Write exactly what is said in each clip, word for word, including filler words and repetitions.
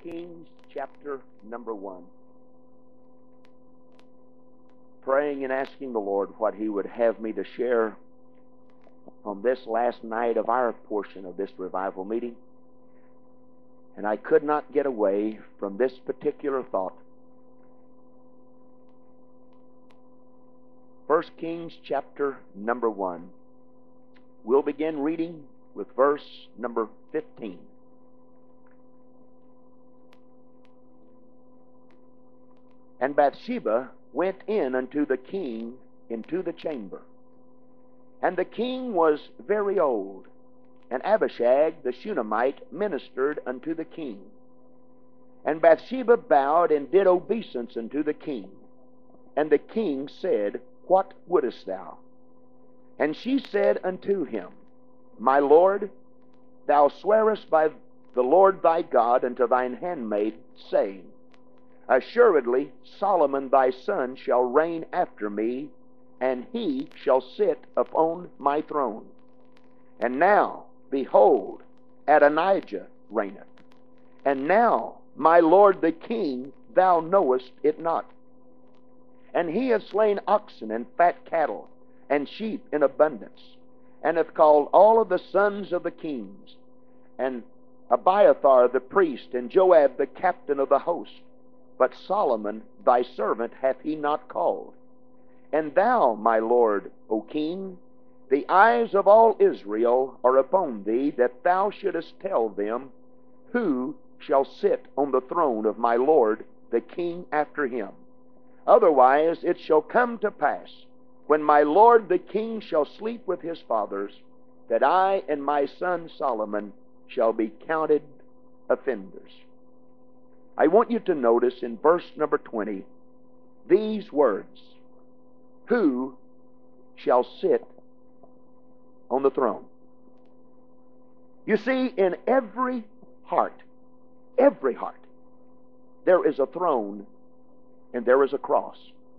Kings chapter number one. Praying and asking the Lord what He would have me to share on this last night of our portion of this revival meeting. And I could not get away from this particular thought. First Kings chapter number one. We'll begin reading with verse number fifteen. And Bathsheba went in unto the king into the chamber. And the king was very old, and Abishag the Shunammite ministered unto the king. And Bathsheba bowed and did obeisance unto the king. And the king said, What wouldest thou? And she said unto him, My lord, thou swearest by the Lord thy God unto thine handmaid, saying, Assuredly Solomon thy son shall reign after me, and he shall sit upon my throne. And now, behold, Adonijah reigneth. And now, my lord the king, thou knowest it not. And he hath slain oxen and fat cattle, and sheep in abundance, and hath called all of the sons of the kings, and Abiathar the priest, and Joab the captain of the host. But Solomon thy servant hath he not called. And thou, my lord, O king, the eyes of all Israel are upon thee, that thou shouldest tell them, Who shall sit on the throne of my lord the king after him? Otherwise it shall come to pass, when my lord the king shall sleep with his fathers, that I and my son Solomon shall be counted offenders. I want you to notice in verse number twenty these words, Who shall sit on the throne? You see, in every heart, every heart, there is a throne and there is a cross.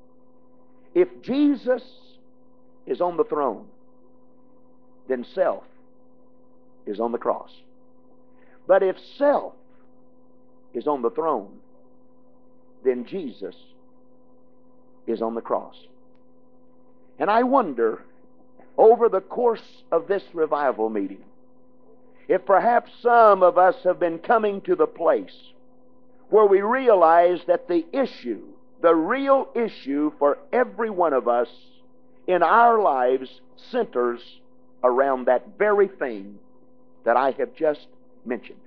If Jesus is on the throne, then self is on the cross. But if self is on the throne, then Jesus is on the cross. And I wonder, over the course of this revival meeting, if perhaps some of us have been coming to the place where we realize that the issue, the real issue for every one of us in our lives centers around that very thing that I have just mentioned.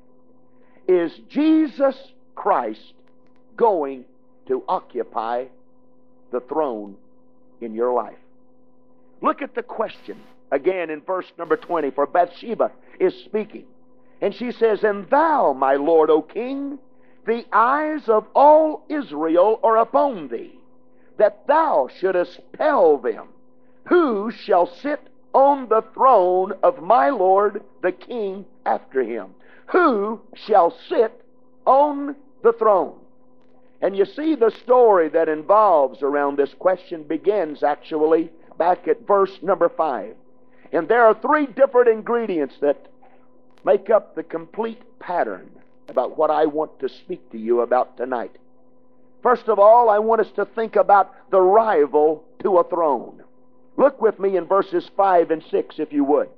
Is Jesus Christ going to occupy the throne in your life? Look at the question again in verse number twenty, for Bathsheba is speaking. And she says, And thou, my lord, O king, the eyes of all Israel are upon thee, that thou shouldest tell them, Who shall sit on the throne of my lord the king after him? Who shall sit on the throne? And you see, the story that involves around this question begins actually back at verse number five. And there are three different ingredients that make up the complete pattern about what I want to speak to you about tonight. First of all, I want us to think about the rival to a throne. Look with me in verses five and six, if you would.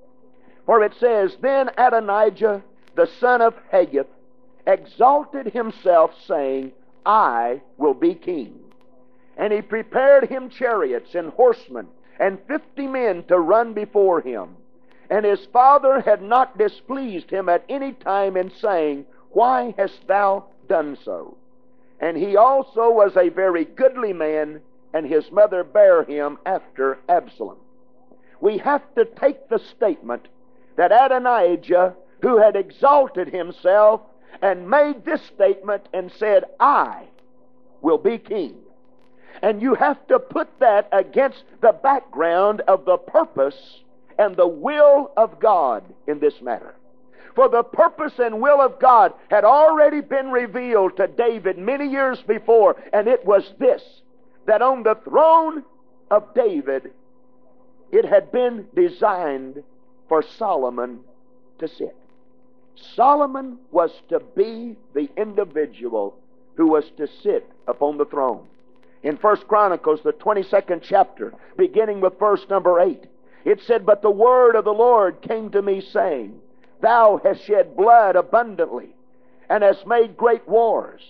For it says, Then Adonijah, the son of Haggith, exalted himself, saying, I will be king. And he prepared him chariots and horsemen, and fifty men to run before him. And his father had not displeased him at any time in saying, Why hast thou done so? And he also was a very goodly man, and his mother bare him after Absalom. We have to take the statement that Adonijah, who had exalted himself and made this statement and said, I will be king. And you have to put that against the background of the purpose and the will of God in this matter. For the purpose and will of God had already been revealed to David many years before, and it was this, that on the throne of David, it had been designed for Solomon to sit. Solomon was to be the individual who was to sit upon the throne. In First Chronicles, the twenty-second chapter, beginning with verse number eight, it said, "But the word of the Lord came to me, saying, Thou hast shed blood abundantly, and hast made great wars,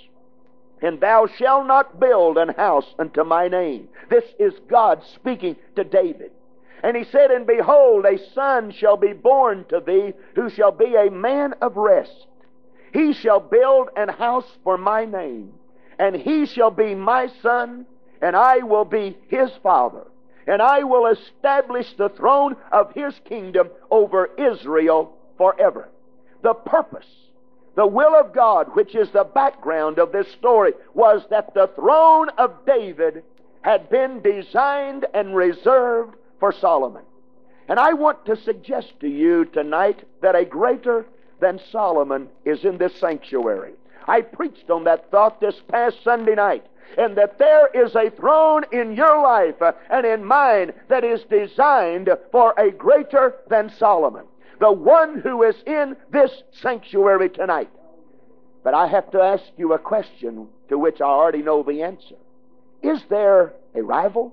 and thou shalt not build an house unto my name." This is God speaking to David. And he said, "And behold, a son shall be born to thee, who shall be a man of rest. He shall build an house for my name, and he shall be my son, and I will be his father. And I will establish the throne of his kingdom over Israel forever." The purpose, the will of God, which is the background of this story, was that the throne of David had been designed and reserved for Solomon. And I want to suggest to you tonight that a greater than Solomon is in this sanctuary. I preached on that thought this past Sunday night, and that there is a throne in your life uh, and in mine that is designed for a greater than Solomon, the one who is in this sanctuary tonight. But I have to ask you a question to which I already know the answer. Is there a rival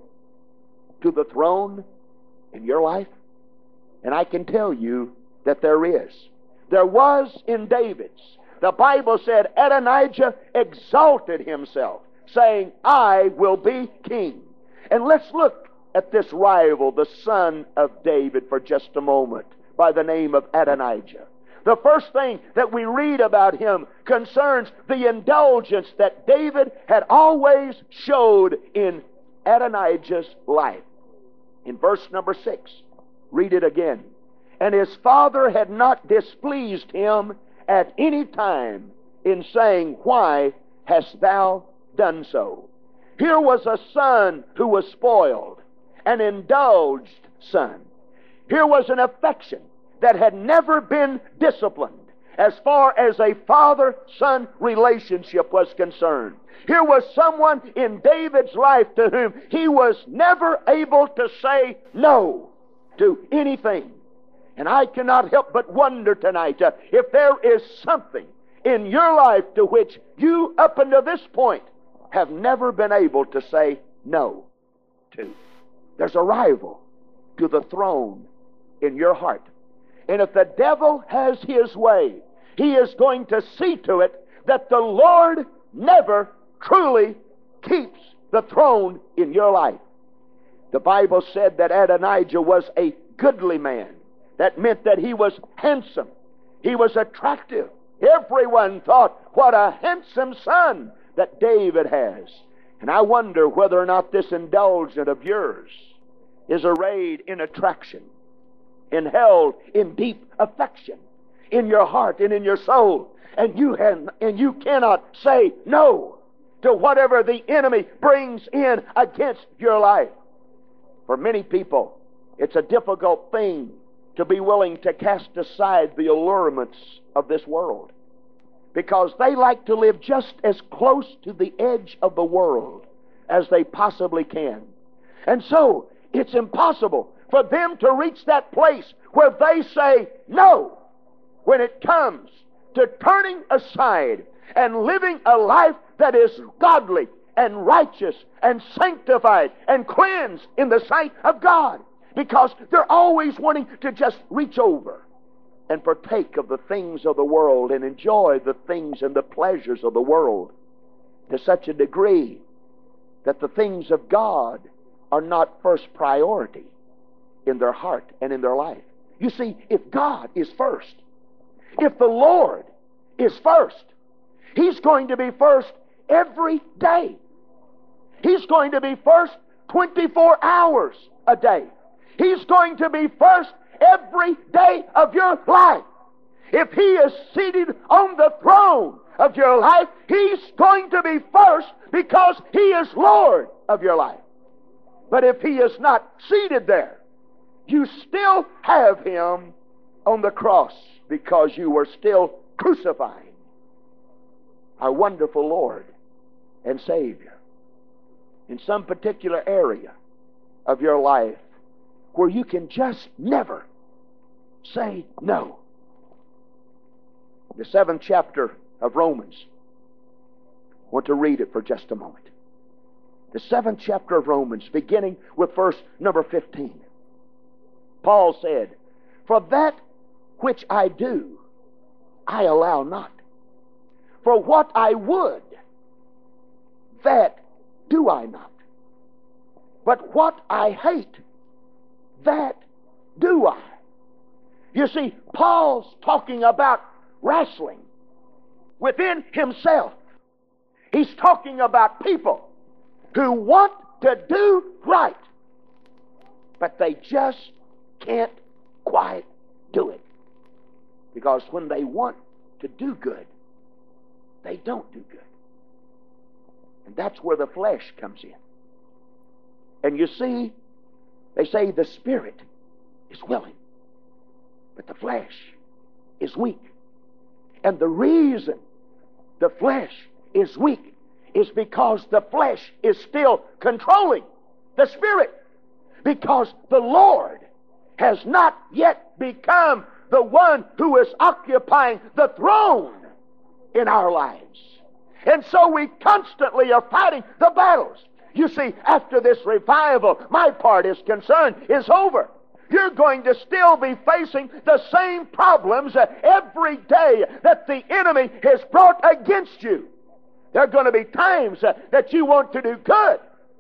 to the throne in your life? And I can tell you that there is. There was in David's. The Bible said Adonijah exalted himself, saying, "I will be king." And let's look at this rival, the son of David, for just a moment, by the name of Adonijah. The first thing that we read about him concerns the indulgence that David had always showed in Adonijah's life. In verse number six, read it again. "And his father had not displeased him at any time in saying, Why hast thou done so?" Here was a son who was spoiled, an indulged son. Here was an affection that had never been disciplined as far as a father-son relationship was concerned. Here was someone in David's life to whom he was never able to say no to anything. And I cannot help but wonder tonight uh, if there is something in your life to which you, up until this point, have never been able to say no to. There's a rival to the throne in your heart. And if the devil has his way, he is going to see to it that the Lord never truly keeps the throne in your life. The Bible said that Adonijah was a goodly man. That meant that he was handsome. He was attractive. Everyone thought, what a handsome son that David has. And I wonder whether or not this indulgence of yours is arrayed in attraction and held in deep affection in your heart and in your soul. And you, have, and you cannot say no to whatever the enemy brings in against your life. For many people, it's a difficult thing to be willing to cast aside the allurements of this world, because they like to live just as close to the edge of the world as they possibly can. And so it's impossible for them to reach that place where they say no when it comes to turning aside and living a life that is godly and righteous and sanctified and cleansed in the sight of God. Because they're always wanting to just reach over and partake of the things of the world and enjoy the things and the pleasures of the world to such a degree that the things of God are not first priority in their heart and in their life. You see, if God is first, if the Lord is first, He's going to be first every day. He's going to be first twenty-four hours a day. He's going to be first every day of your life. If He is seated on the throne of your life, He's going to be first because He is Lord of your life. But if He is not seated there, you still have Him on the cross because you were still crucifying our wonderful Lord and Savior. In some particular area of your life where you can just never say no. The seventh chapter of Romans. I want to read it for just a moment. The seventh chapter of Romans, beginning with verse number fifteen. Paul said, "For that which I do, I allow not. For what I would, that do I not. But what I hate, that do I." You see, Paul's talking about wrestling within himself. He's talking about people who want to do right, but they just can't quite do it. Because when they want to do good, they don't do good. And that's where the flesh comes in. And you see, they say the spirit is willing, but the flesh is weak. And the reason the flesh is weak is because the flesh is still controlling the spirit. Because the Lord has not yet become the one who is occupying the throne in our lives. And so we constantly are fighting the battles. You see, after this revival, my part is concerned, is over. You're going to still be facing the same problems every day that the enemy has brought against you. There are going to be times that you want to do good.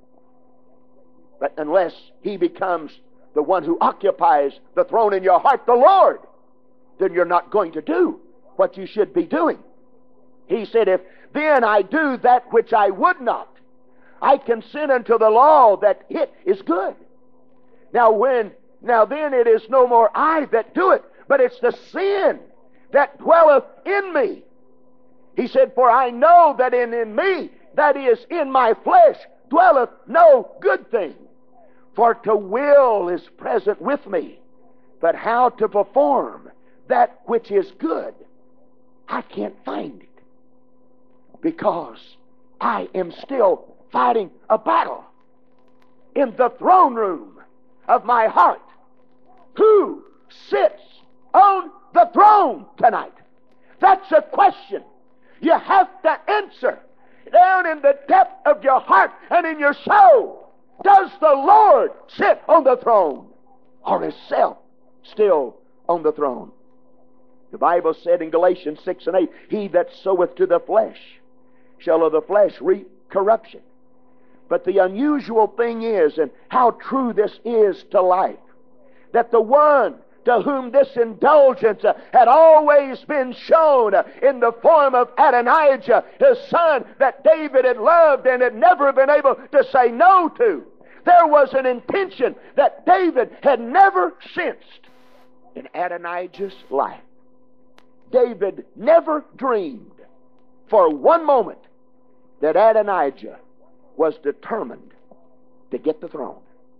But unless He becomes the one who occupies the throne in your heart, the Lord, then you're not going to do what you should be doing. He said, "If then I do that which I would not, I consent unto the law that it is good. Now when, now then it is no more I that do it, but it's the sin that dwelleth in me." He said, "For I know that in, in me, that is in my flesh, dwelleth no good thing. For to will is present with me, but how to perform that which is good, I can't find it. Because I am still fighting a battle in the throne room of my heart. Who sits on the throne tonight? That's a question you have to answer down in the depth of your heart and in your soul. Does the Lord sit on the throne, or is self still on the throne? The Bible said in Galatians six and eight, "He that soweth to the flesh shall of the flesh reap corruption." But the unusual thing is, and how true this is to life, that the one to whom this indulgence uh, had always been shown uh, in the form of Adonijah, his son that David had loved and had never been able to say no to. There was an intention that David had never sensed in Adonijah's life. David never dreamed for one moment that Adonijah was determined to get the throne.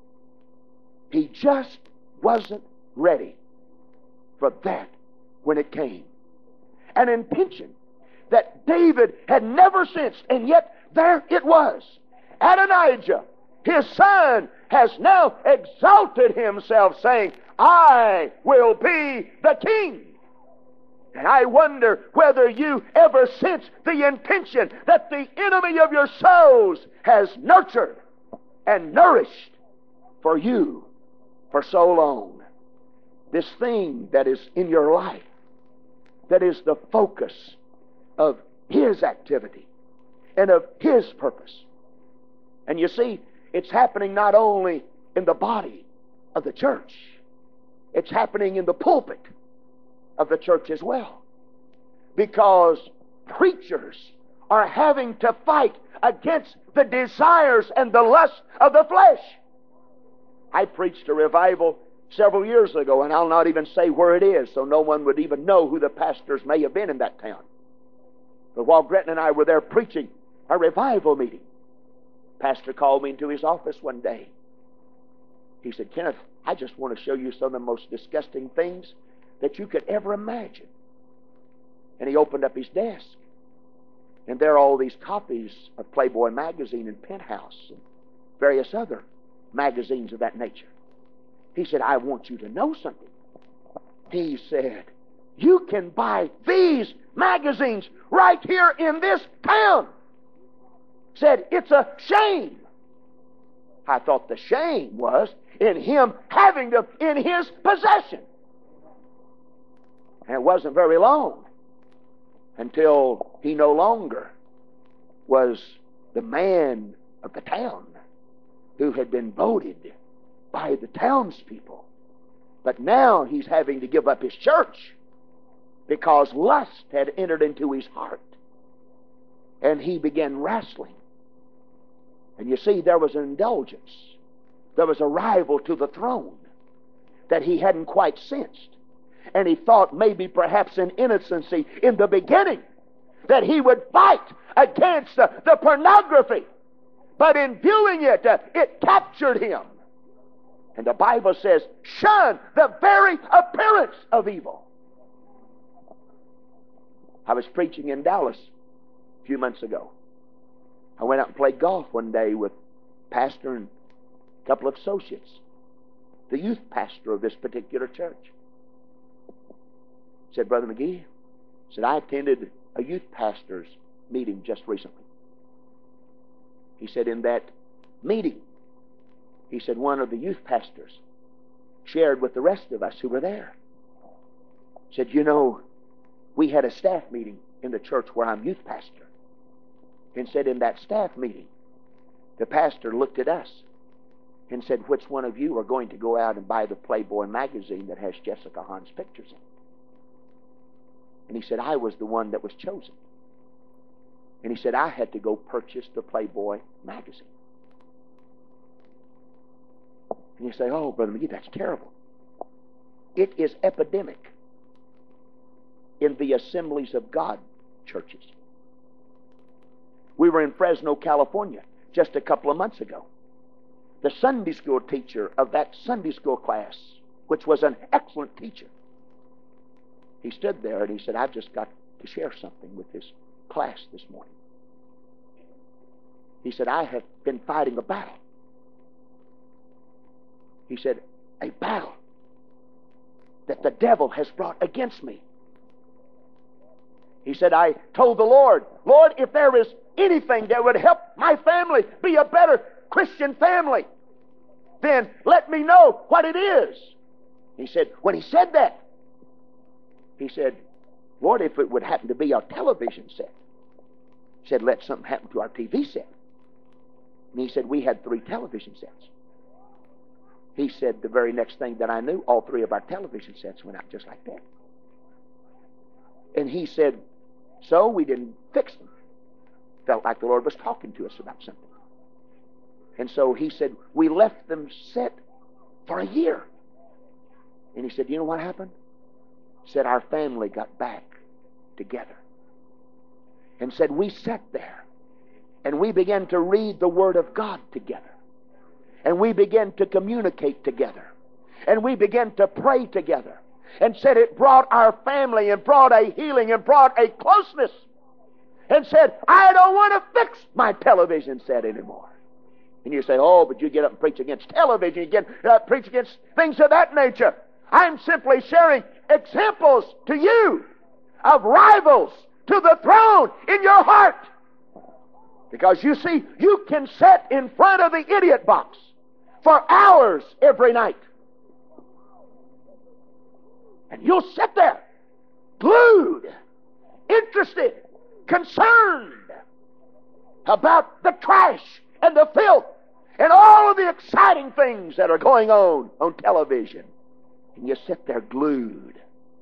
He just wasn't ready for that when it came. An intention that David had never sensed, and yet there it was. Adonijah, his son, has now exalted himself, saying, "I will be the king." And I wonder whether you ever sense the intention that the enemy of your souls has nurtured and nourished for you for so long. This thing that is in your life, that is the focus of his activity and of his purpose. And you see, it's happening not only in the body of the church, it's happening in the pulpit of the church as well. Because preachers are having to fight against the desires and the lusts of the flesh. I preached a revival several years ago, and I'll not even say where it is, so no one would even know who the pastors may have been in that town. But while Gretchen and I were there preaching a revival meeting, pastor called me into his office one day. He said, "Kenneth, I just want to show you some of the most disgusting things that you could ever imagine." And he opened up his desk, and there are all these copies of Playboy magazine and Penthouse and various other magazines of that nature. He said, "I want you to know something." He said, You can buy these magazines right here in this town. Said, it's a shame. I thought the shame was in him having them in his possession. And it wasn't very long until he no longer was the man of the town who had been voted by the townspeople. But now he's having to give up his church because lust had entered into his heart. And he began wrestling. And you see, there was an indulgence. There was a rival to the throne that he hadn't quite sensed. And he thought maybe perhaps in innocency in the beginning that he would fight against uh, the pornography. But in viewing it, uh, it captured him. And the Bible says, shun the very appearance of evil. I was preaching in Dallas a few months ago. I went out and played golf one day with pastor and a couple of associates, the youth pastor of this particular church. Said, Brother McGee, said, I attended a youth pastor's meeting just recently. He said, in that meeting, he said, one of the youth pastors shared with the rest of us who were there. Said, you know, we had a staff meeting in the church where I'm youth pastor. And said, in that staff meeting, the pastor looked at us and said, which one of you are going to go out and buy the Playboy magazine that has Jessica Hahn's pictures in? And he said, I was the one that was chosen. And he said, I had to go purchase the Playboy magazine. And you say, oh, Brother McGee, that's terrible. It is epidemic in the Assemblies of God churches. We were in Fresno, California, just a couple of months ago. The Sunday school teacher of that Sunday school class, which was an excellent teacher, he stood there and he said, I've just got to share something with this class this morning. He said, I have been fighting a battle. He said, a battle that the devil has brought against me. He said, I told the Lord, Lord, if there is anything that would help my family be a better Christian family, then let me know what it is. He said, when he said that, he said, Lord, if it would happen to be our television set, he said, let something happen to our T V set. And he said, we had three television sets. He said, the very next thing that I knew, all three of our television sets went out just like that. And he said, so we didn't fix them. Felt like the Lord was talking to us about something. And so he said, we left them set for a year. And he said, you know what happened? He said, our family got back together. And said, we sat there and we began to read the Word of God together. And we began to communicate together. And we began to pray together. And said it brought our family and brought a healing and brought a closeness. And said, I don't want to fix my television set anymore. And you say, oh, but you get up and preach against television. You get uh, preach against things of that nature. I'm simply sharing examples to you of rivals to the throne in your heart. Because you see, you can sit in front of the idiot box for hours every night. And you'll sit there, glued, interested, concerned about the trash and the filth and all of the exciting things that are going on on television. And you sit there glued,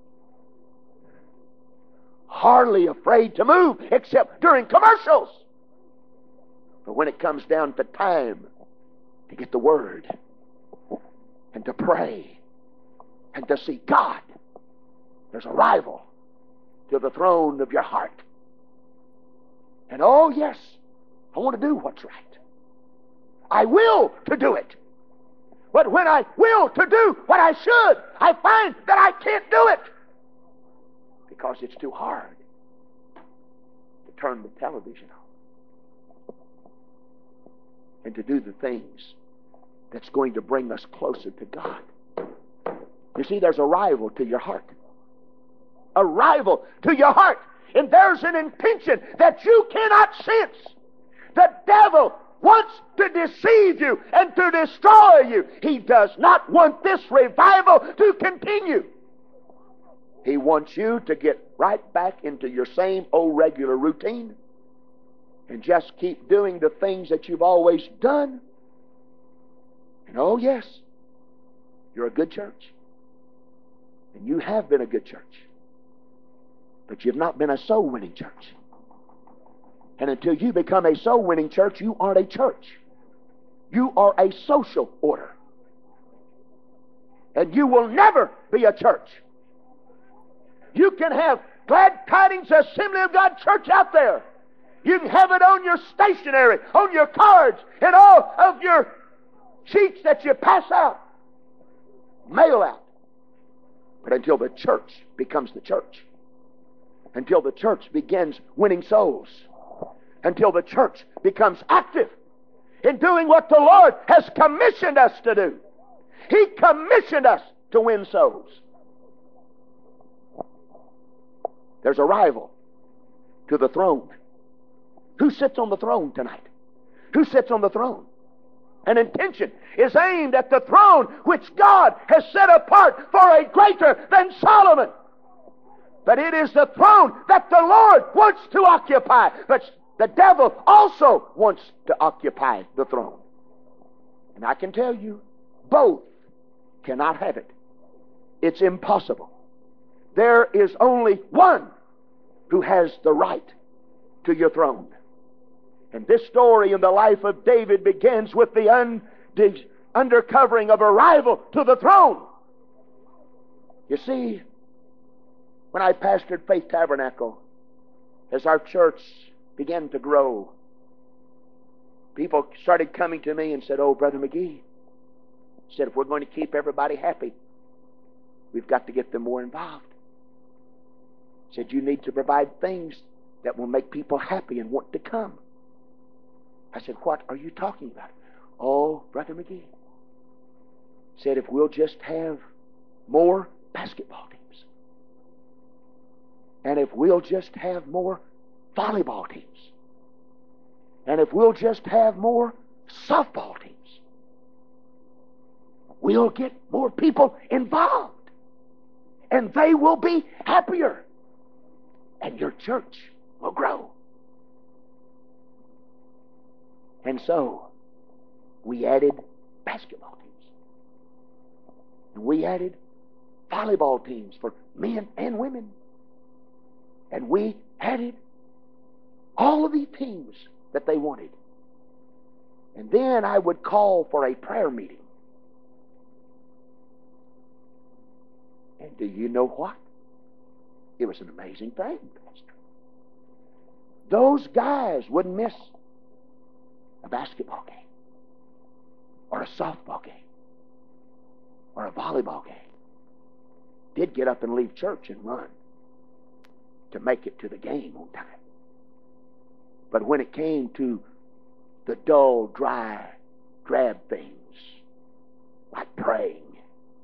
hardly afraid to move except during commercials. But when it comes down to time to get the Word and to pray and to see God, there's a rival to the throne of your heart. And oh yes, I want to do what's right. I will to do it. But when I will to do what I should, I find that I can't do it. Because it's too hard to turn the television on. And to do the things that's going to bring us closer to God. You see, there's a rival to your heart. arrival to your heart. And there's an intention that you cannot sense. The devil wants to deceive you and to destroy you. He does not want this revival to continue. He wants you to get right back into your same old regular routine and just keep doing the things that you've always done. And oh yes, you're a good church. And you have been a good church. But you've not been a soul-winning church. And until you become a soul-winning church, you aren't a church. You are a social order. And you will never be a church. You can have Glad Tidings Assembly of God Church out there. You can have it on your stationery, on your cards, and all of your sheets that you pass out, mail out. But until the church becomes the church, until the church begins winning souls, until the church becomes active in doing what the Lord has commissioned us to do. He commissioned us to win souls. There's a rival to the throne. Who sits on the throne tonight? Who sits on the throne? An intention is aimed at the throne which God has set apart for a greater than Solomon. But it is the throne that the Lord wants to occupy. But the devil also wants to occupy the throne. And I can tell you, both cannot have it. It's impossible. There is only one who has the right to your throne. And this story in the life of David begins with the un- undercovering of a rival to the throne. You see, when I pastored Faith Tabernacle, as our church began to grow, people started coming to me and said, "Oh, Brother McGee," said, "if we're going to keep everybody happy, we've got to get them more involved." Said, "You need to provide things that will make people happy and want to come." I said, "What are you talking about?" "Oh, Brother McGee," said, "if we'll just have more basketball teams, and if we'll just have more volleyball teams, and if we'll just have more softball teams, we'll get more people involved, and they will be happier, and your church will grow." And so, we added basketball teams. And we added volleyball teams for men and women. And we added all of these teams that they wanted. And then I would call for a prayer meeting. And do you know what? It was an amazing thing, Pastor. Those guys wouldn't miss a basketball game, or a softball game, or a volleyball game. Did get up and leave church and run to make it to the game on time. But when it came to the dull, dry, drab things like praying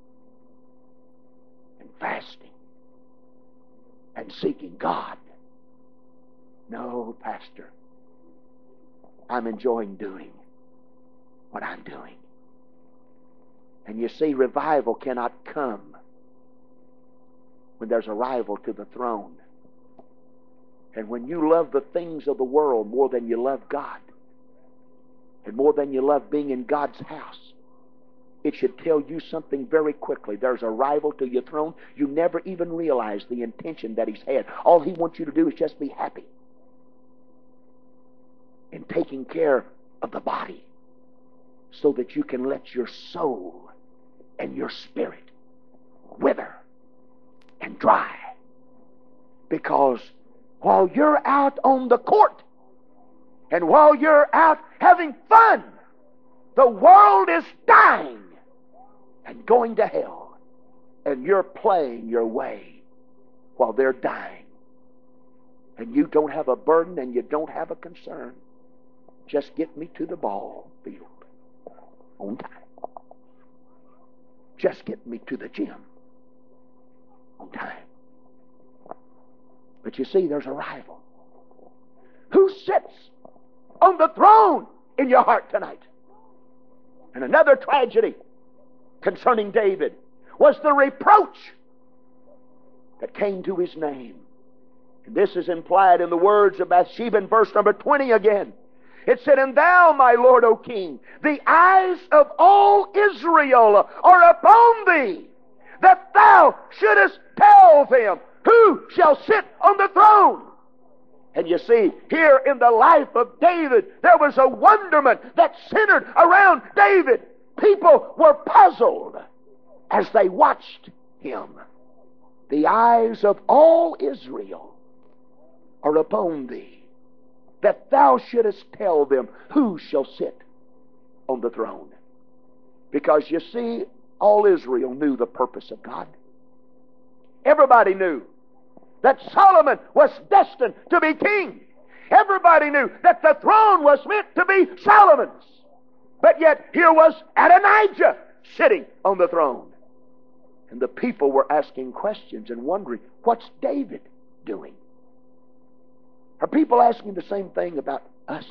and fasting and seeking God, no, Pastor, I'm enjoying doing what I'm doing. And you see, revival cannot come when there's a rival to the throne. And when you love the things of the world more than you love God, and more than you love being in God's house, it should tell you something very quickly. There's a rival to your throne. You never even realize the intention that he's had. All he wants you to do is just be happy in taking care of the body, so that you can let your soul and your spirit wither and dry. Because while you're out on the court, and while you're out having fun, the world is dying and going to hell, and you're playing your way while they're dying. And you don't have a burden and you don't have a concern. Just get me to the ball field on time. Just get me to the gym on time. But you see, there's a rival. Who sits on the throne in your heart tonight? And another tragedy concerning David was the reproach that came to his name. And this is implied in the words of Bathsheba in verse number twenty again. It said, "And thou, my Lord, O King, the eyes of all Israel are upon thee, that thou shouldest tell them who shall sit on the throne." And you see, here in the life of David, there was a wonderment that centered around David. People were puzzled as they watched him. The eyes of all Israel are upon thee, that thou shouldest tell them who shall sit on the throne. Because you see, all Israel knew the purpose of God. Everybody knew that Solomon was destined to be king. Everybody knew that the throne was meant to be Solomon's. But yet here was Adonijah sitting on the throne. And the people were asking questions and wondering, what's David doing? Are people asking the same thing about us?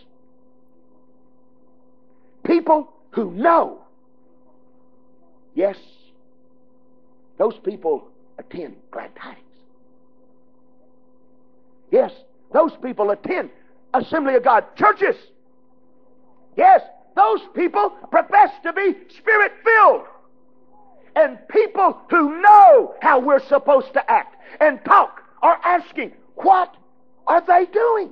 People who know. Yes, those people attend glad tidings. Yes, those people attend Assembly of God churches. Yes, those people profess to be Spirit-filled. And people who know how we're supposed to act and talk are asking, what are they doing?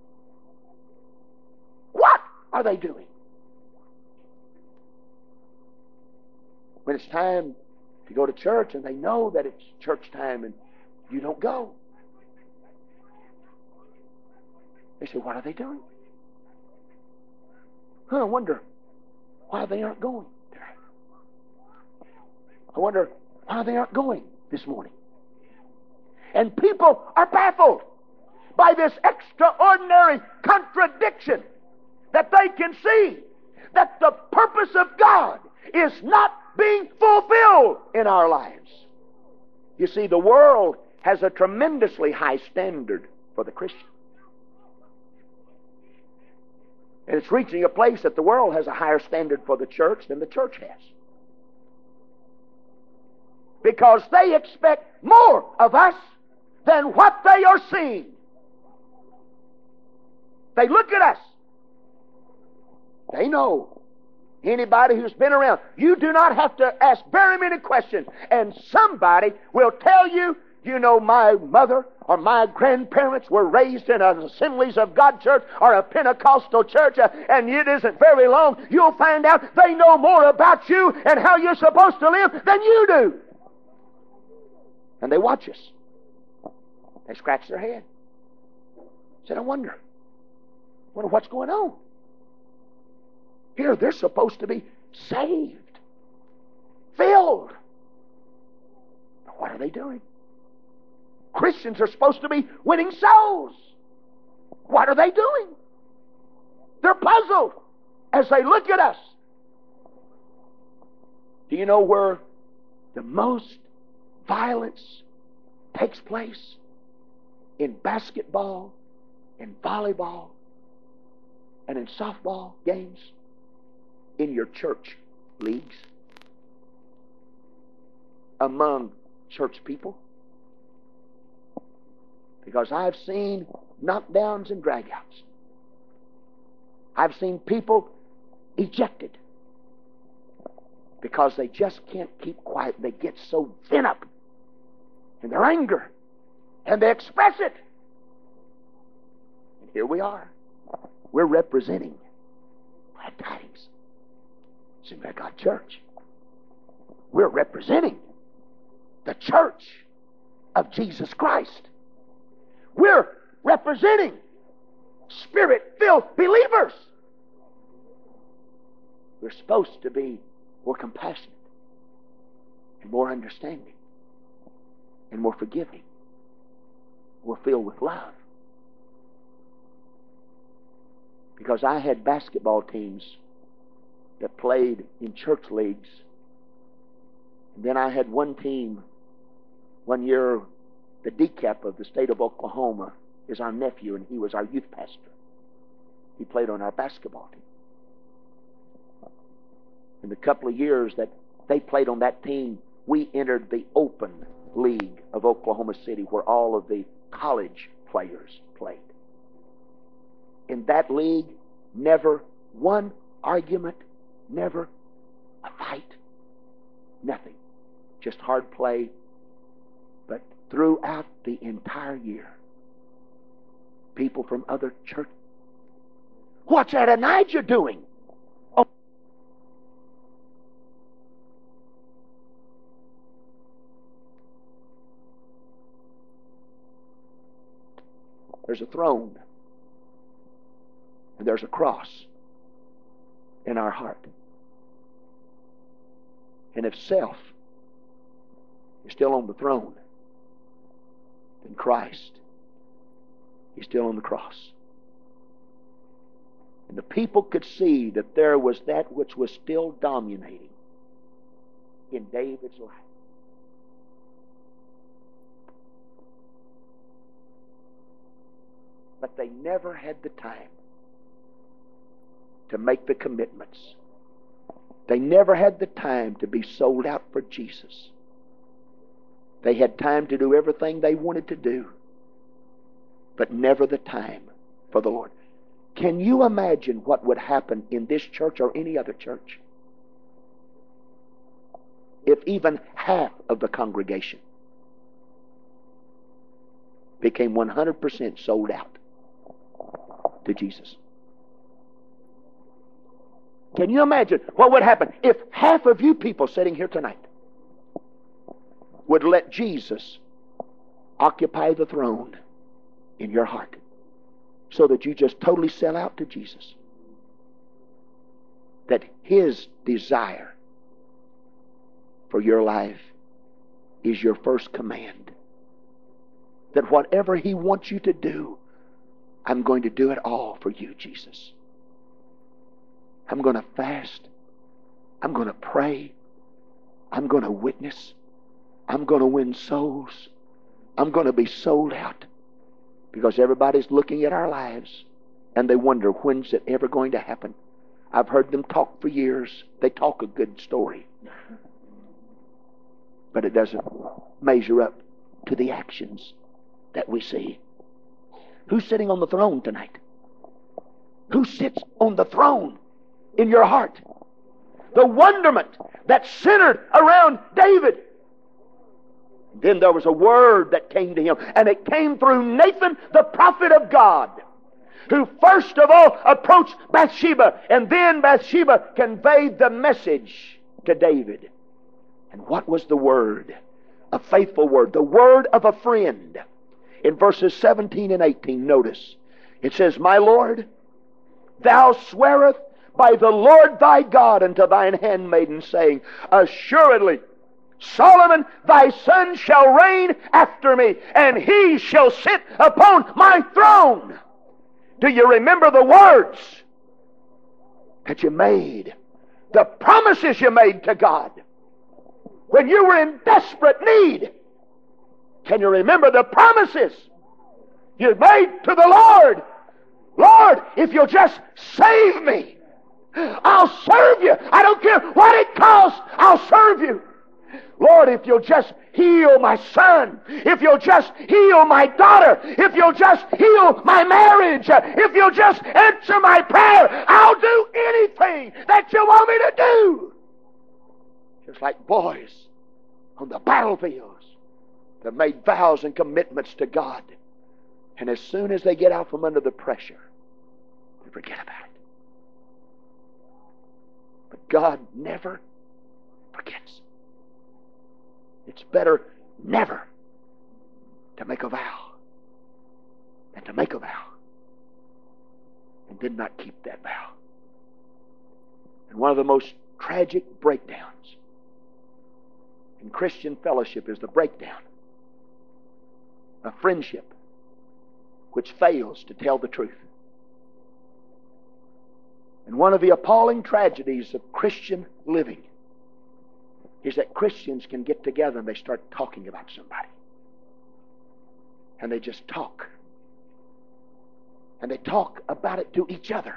What are they doing? When it's time to go to church and they know that it's church time and you don't go, they say, what are they doing? Huh, I wonder why they aren't going today. I wonder why they aren't going this morning. And people are baffled by this extraordinary contradiction that they can see that the purpose of God is not being fulfilled in our lives. You see, the world has a tremendously high standard for the Christian. And it's reaching a place that the world has a higher standard for the church than the church has. Because they expect more of us than what they are seeing. They look at us. They know. Anybody who's been around, you do not have to ask very many questions, and somebody will tell you, you know, my mother or my grandparents were raised in an Assemblies of God church or a Pentecostal church, uh, and it isn't very long, you'll find out they know more about you and how you're supposed to live than you do. And they watch us. They scratch their head. Said, I wonder. wonder what's going on. Here, they're supposed to be saved, filled. But what are they doing? Christians are supposed to be winning souls. What are they doing? They're puzzled as they look at us. Do you know where the most violence takes place? In basketball, in volleyball, and in softball games? In your church leagues? Among church people? Because I've seen knockdowns and dragouts. I've seen people ejected because they just can't keep quiet. They get so bent up in their anger and they express it. And here we are. We're representing glad tidings. Assembly of God Church. We're representing the church of Jesus Christ. We're representing Spirit-filled believers. We're supposed to be more compassionate and more understanding and more forgiving. We're filled with love. Because I had basketball teams that played in church leagues. And then I had one team one year the decap of the state of Oklahoma, is our nephew, and he was our youth pastor. He played on our basketball team. In the couple of years that they played on that team, we entered the Open League of Oklahoma City, where all of the college players played. In that league, never one argument, never a fight, nothing. Just hard play. But throughout the entire year, people from other churches, what's Adonijah doing? Oh. There's a throne, and there's a cross in our heart. And if self is still on the throne, then Christ is still on the cross. And the people could see that there was that which was still dominating in David's life. But they never had the time to make the commitments. They never had the time to be sold out for Jesus. They had time to do everything they wanted to do, but never the time for the Lord. Can you imagine what would happen in this church or any other church if even half of the congregation became one hundred percent sold out to Jesus? Can you imagine what would happen if half of you people sitting here tonight would let Jesus occupy the throne in your heart, so that you just totally sell out to Jesus? That His desire for your life is your first command. That whatever He wants you to do, I'm going to do it all for you, Jesus. I'm going to fast. I'm going to pray. I'm going to witness. I'm going to win souls. I'm going to be sold out. Because everybody's looking at our lives and they wonder, when's it ever going to happen? I've heard them talk for years. They talk a good story, but it doesn't measure up to the actions that we see. Who's sitting on the throne tonight? Who sits on the throne in your heart? The wonderment that centered around David. Then there was a word that came to him, and it came through Nathan, the prophet of God, who first of all approached Bathsheba, and then Bathsheba conveyed the message to David. And what was the word? A faithful word, the word of a friend. In verses seventeen and eighteen, notice, it says, My Lord, thou swearest by the Lord thy God unto thine handmaiden, saying, Assuredly, Solomon thy son shall reign after me, and he shall sit upon my throne. Do you remember the words that you made? The promises you made to God when you were in desperate need? Can you remember the promises you made to the Lord? Lord, if you'll just save me, I'll serve you. I don't care what it costs, I'll serve you. Lord, if you'll just heal my son, if you'll just heal my daughter, if you'll just heal my marriage, if you'll just answer my prayer, I'll do anything that you want me to do. Just like boys on the battlefields that made vows and commitments to God. And as soon as they get out from under the pressure, they forget about it. But God never forgets. It's better never to make a vow than to make a vow and did not keep that vow. And one of the most tragic breakdowns in Christian fellowship is the breakdown of friendship which fails to tell the truth. And one of the appalling tragedies of Christian living is that Christians can get together and they start talking about somebody. And they just talk. And they talk about it to each other.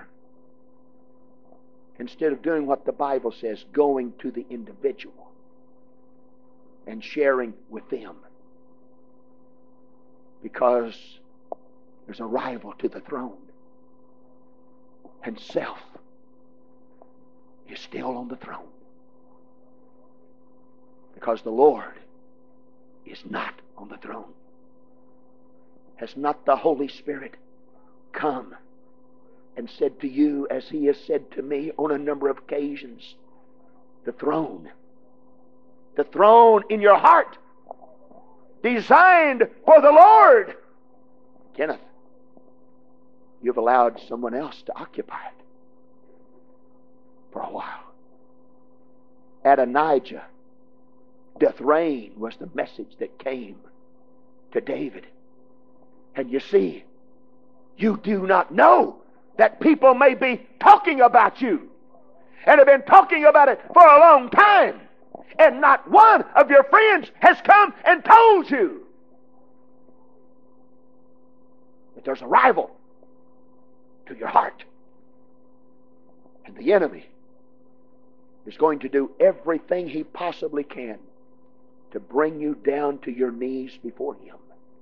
Instead of doing what the Bible says, going to the individual and sharing with them. Because there's a rival to the throne. And self is still on the throne. Because the Lord is not on the throne. Has not the Holy Spirit come and said to you, as He has said to me on a number of occasions, the throne, the throne in your heart, designed for the Lord. Kenneth, you've allowed someone else to occupy it for a while. Adonijah, doth reign, was the message that came to David. And you see, you do not know that people may be talking about you and have been talking about it for a long time, and not one of your friends has come and told you that there's a rival to your heart. And the enemy is going to do everything he possibly can to bring you down to your knees before Him.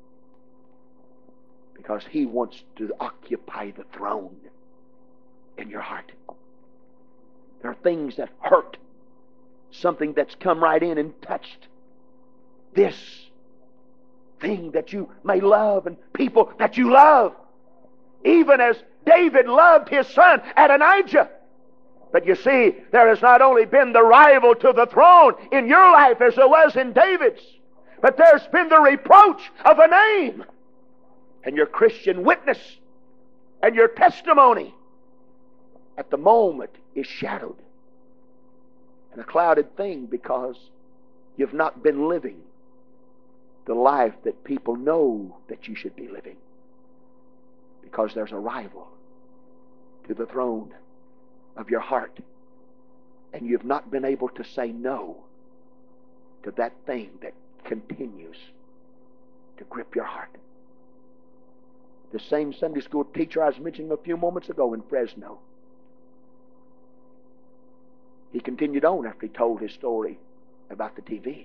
Because he wants to occupy the throne in your heart. There are things that hurt. Something that's come right in and touched this thing that you may love and people that you love. Even as David loved his son Adonijah. But you see, there has not only been the rival to the throne in your life as there was in David's, but there's been the reproach of a name. And your Christian witness and your testimony at the moment is shadowed and a clouded thing, because you've not been living the life that people know that you should be living, because there's a rival to the throne of your heart, and you've not been able to say no to that thing that continues to grip your heart. The same Sunday school teacher I was mentioning a few moments ago in Fresno, he continued on after he told his story about the T V.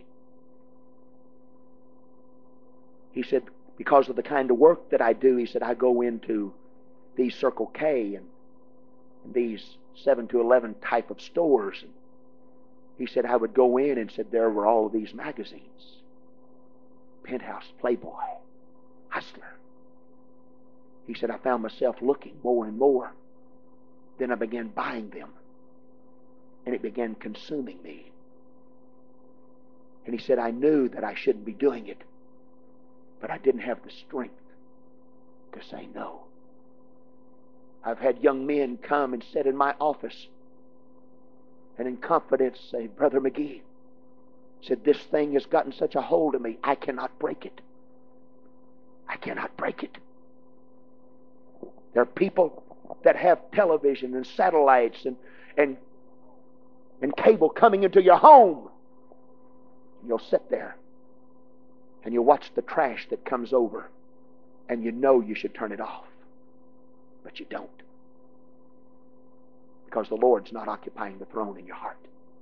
He said, because of the kind of work that I do, he said, I go into these Circle K and, and these seven to eleven type of stores. And he said, I would go in and said there were all of these magazines. Penthouse, Playboy, Hustler. He said, I found myself looking more and more. Then I began buying them. And it began consuming me. And he said, I knew that I shouldn't be doing it, but I didn't have the strength to say no. I've had young men come and sit in my office and in confidence say, Brother McGee, said, this thing has gotten such a hold of me, I cannot break it. I cannot break it. There are people that have television and satellites and, and, and cable coming into your home. You'll sit there and you watch the trash that comes over, and you know you should turn it off, but you don't, because the Lord's not occupying the throne in your heart.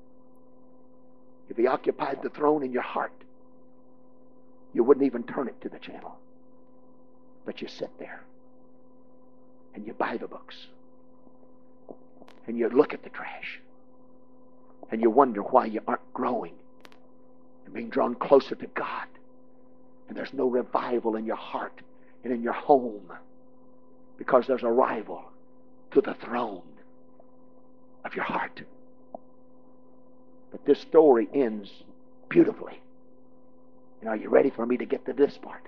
If He occupied the throne in your heart, you wouldn't even turn it to the channel, but you sit there and you buy the books and you look at the trash and you wonder why you aren't growing and being drawn closer to God, and there's no revival in your heart and in your home, because there's a rival to the throne of your heart. But this story ends beautifully. And are you ready for me to get to this part?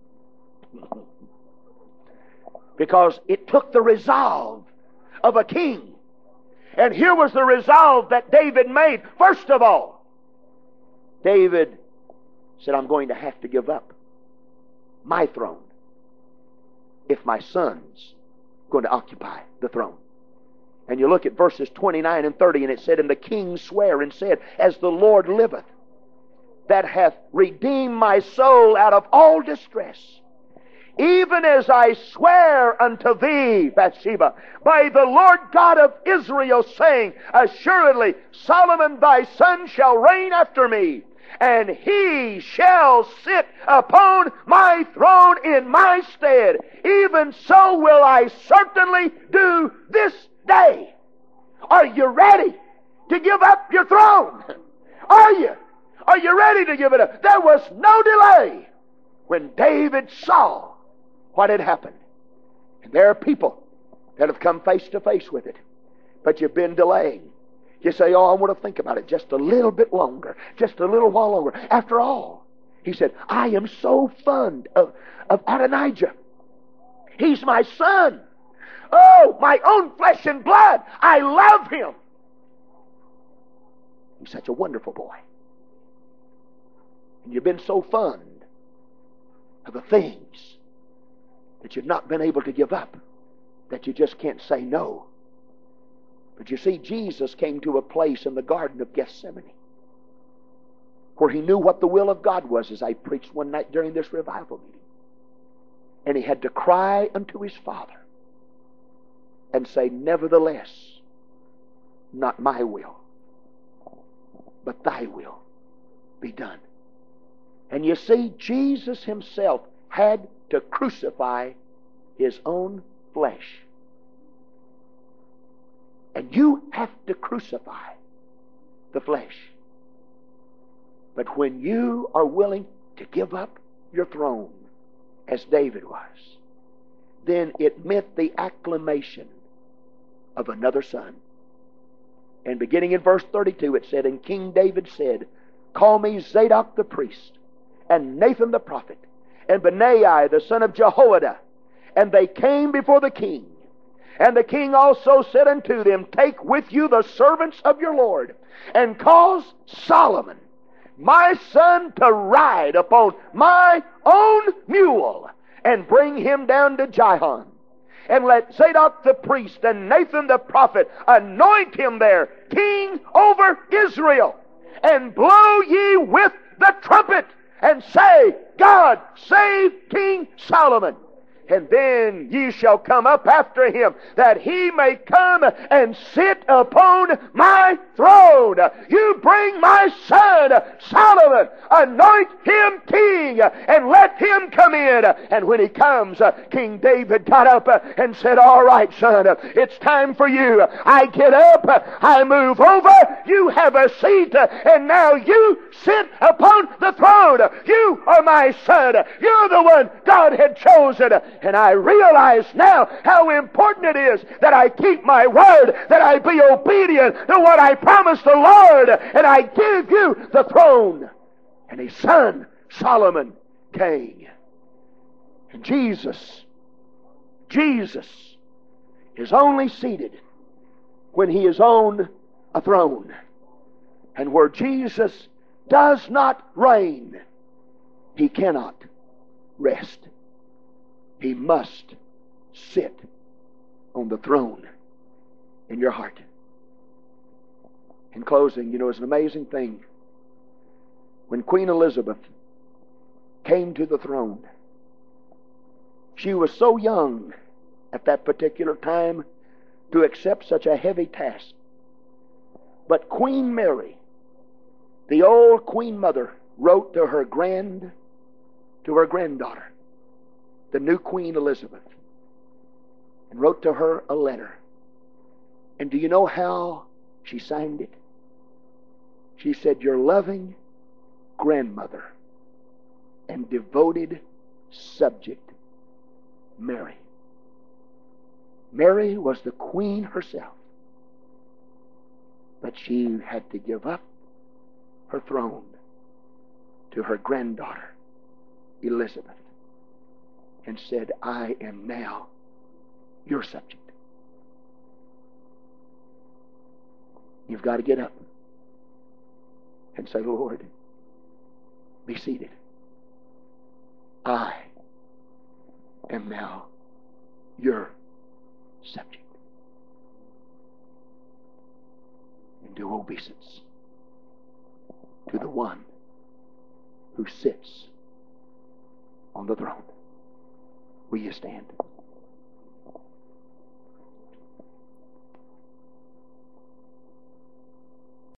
Because it took the resolve of a king. And here was the resolve that David made. First of all, David said, I'm going to have to give up my throne if my son's going to occupy the throne. And you look at verses twenty-nine and thirty, and it said, and the king sware and said, as the Lord liveth, that hath redeemed my soul out of all distress, even as I swear unto thee, Bathsheba, by the Lord God of Israel, saying, assuredly Solomon thy son shall reign after me, and he shall sit upon my throne in my stead. Even so will I certainly do this day. Are you ready to give up your throne? Are you? Are you ready to give it up? There was no delay when David saw what had happened. And there are people that have come face to face with it, but you've been delaying. You say, oh, I want to think about it just a little bit longer, just a little while longer. After all, he said, I am so fond of, of Adonijah. He's my son. Oh, my own flesh and blood. I love him. He's such a wonderful boy. And you've been so fond of the things that you've not been able to give up, that you just can't say no. But you see, Jesus came to a place in the Garden of Gethsemane where he knew what the will of God was, as I preached one night during this revival meeting. And he had to cry unto his Father and say, nevertheless, not my will, but thy will be done. And you see, Jesus himself had to crucify his own flesh. And you have to crucify the flesh. But when you are willing to give up your throne, as David was, then it meant the acclamation of another son. And beginning in verse thirty-two, it said, and King David said, call me Zadok the priest, and Nathan the prophet, and Benaiah the son of Jehoiada. And they came before the king. And the king also said unto them, take with you the servants of your Lord, and cause Solomon, my son, to ride upon my own mule, and bring him down to Gihon. And let Zadok the priest and Nathan the prophet anoint him there king over Israel. And blow ye with the trumpet, and say, God save King Solomon. And then ye shall come up after him, that he may come and sit upon my throne. You bring my son Solomon, anoint him king, and let him come in. And when he comes, King David got up and said, all right, son, it's time for you. I get up, I move over, you have a seat, and now you sit upon the throne. You are my son. You're the one God had chosen. And I realize now how important it is that I keep my word, that I be obedient to what I promised the Lord, and I give you the throne. And his son, Solomon, came. And Jesus, Jesus is only seated when he is on a throne. And where Jesus does not reign, he cannot rest. He must sit on the throne in your heart. In closing, you know, it's an amazing thing. When Queen Elizabeth came to the throne, she was so young at that particular time to accept such a heavy task. But Queen Mary, the old Queen Mother, wrote to her grand, to her granddaughter, the new Queen Elizabeth, and wrote to her a letter. And do you know how she signed it? She said, your loving grandmother and devoted subject, Mary. Mary was the queen herself, but she had to give up her throne to her granddaughter, Elizabeth, and said, I am now your subject. You've got to get up and say, Lord, be seated. I am now your subject. And do obeisance to the one who sits on the throne. Will you stand?